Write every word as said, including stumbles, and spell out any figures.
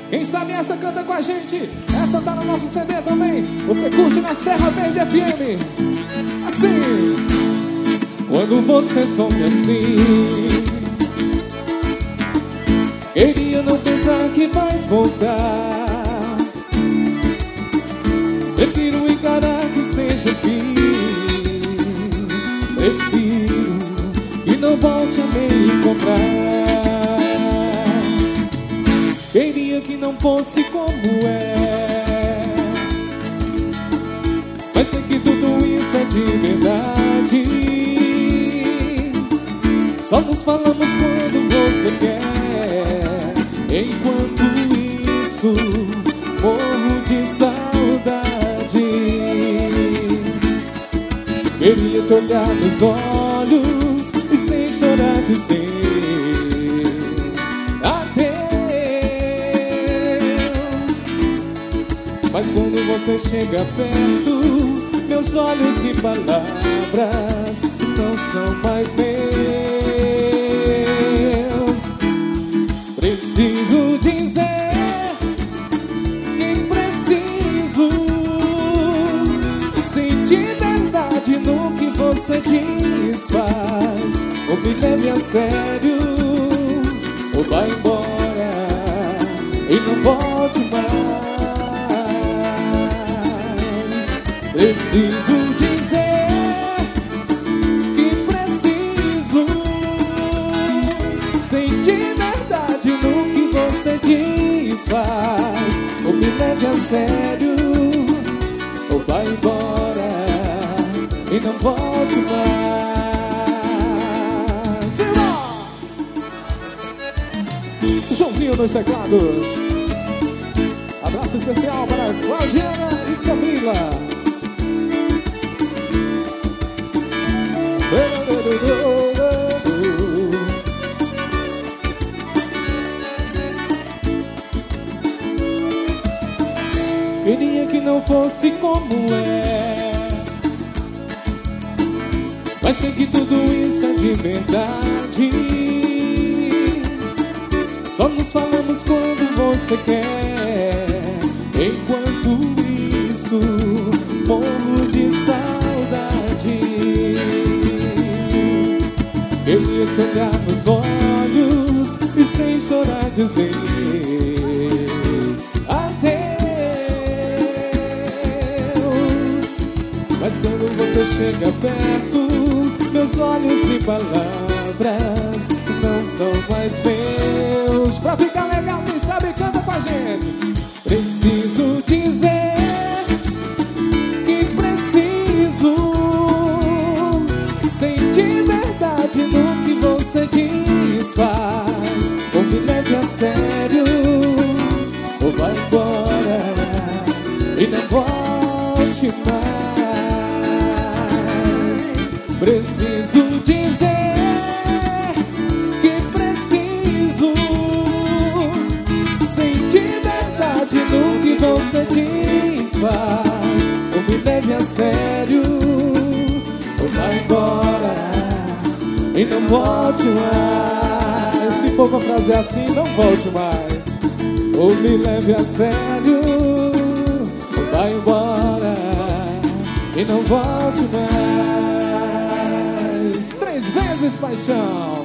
Quem sabe essa canta com a gente. Essa tá no nosso C D também. Você curte na Serra Verde F M. Assim. Quando você some assim, queria não pensar que vais voltar. Prefiro encarar que seja fim. Prefiro que não volte a me encontrar. Queria que não fosse como é, mas sei que tudo isso é de verdade. Só nos falamos quando você quer. Enquanto isso, morro de saudade. Queria te olhar nos olhos e sem chorar dizer mas quando você chega perto, meus olhos e palavras não são mais meus. Preciso dizer que preciso sentir verdade no que você diz, faz. Ou me leve a sério, ou vai embora e não volte mais. Preciso dizer que preciso sentir verdade no que você diz, faz. Ou me leve a sério, ou vai embora e não volte mais. Joãozinho nos teclados. Abraço especial para Claudiana e Camila. Queria que não fosse como é, mas sei que tudo isso é de verdade. Só nos falamos quando você quer. Enquanto isso, morro de saudade. Queria te olhar nos olhos e sem chorar dizer adeus. Mas quando você chega perto, meus olhos e palavras não são mais meus. Pra ficar legal, quem sabe canta com a gente. Preciso dizer que preciso sentir verdade no que você diz, faz. Ou me leve a sério, ou vai embora e não volte mais. Preciso dizer que preciso sentir verdade no que você diz, faz. Ou me leve a sério, ou vai embora e não volte mais. Se for pra fazer assim, não volte mais. Ou me leve a sério, ou vai embora e não volte mais. Três vezes paixão.